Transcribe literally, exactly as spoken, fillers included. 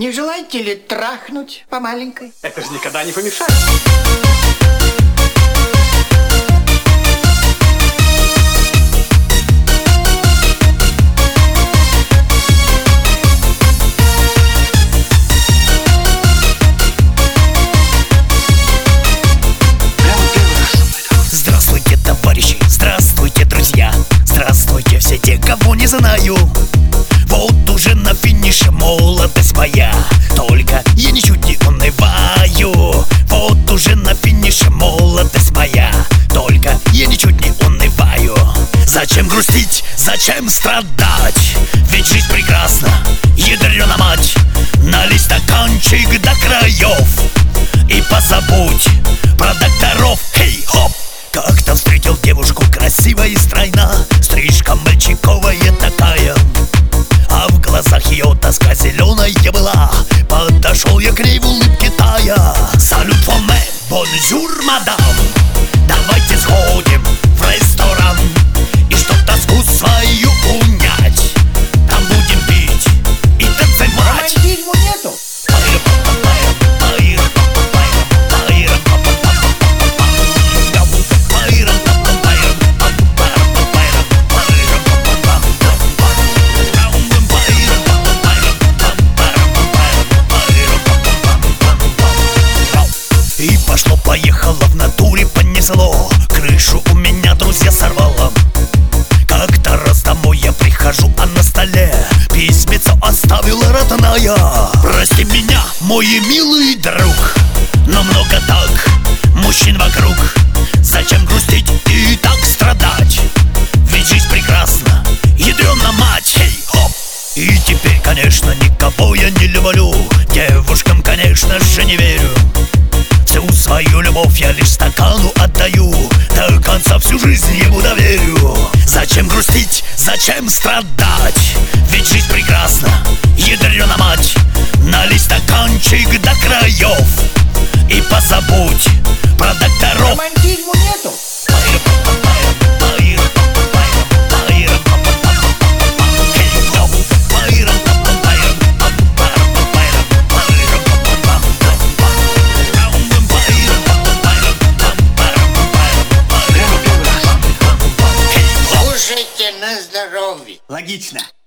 Не желаете ли трахнуть по маленькой? Это же никогда не помешает. Здравствуйте, товарищи, здравствуйте, друзья, здравствуйте все те, кого не знаю. Вот уже на финише молодость моя, только я ничуть не унываю. Вот уже на финише молодость моя, только я ничуть не унываю. Зачем грустить, зачем страдать? Ведь жизнь прекрасна, ядрена мать. Налей стаканчик до краев и позабудь про докторов. Хей-хоп! Как-то встретил девушку красивая и стройна, стрижка мальчиковая такая, а в глазах ее тоска зеленая была. Подошел я к ней в улыбке тая. Салют вам, бонжур, мадам. Давайте сходим в ресторан, и чтоб тоску свою унять, там будем пить и танцевать. Романтизму нету. И пошло-поехало, в натуре понесло, крышу у меня, друзья, сорвало. Как-то раз домой я прихожу, а на столе письмецо оставила родная. Прости меня, мой милый друг, но много так мужчин вокруг. Зачем грустить и так страдать? Ведь жизнь прекрасна, ядрена мать. Хей-хоп! И теперь, конечно, никого я не люблю, девушкам, конечно же, не верю. Всю свою любовь я лишь стакану отдаю, до конца всю жизнь ему доверю. Зачем грустить, зачем страдать? Ведь жизнь прекрасна, ядрена мать. Налей стаканчик до краев и позабудь про докторов. Романтизму нету. Слушайте на здоровье. Логично.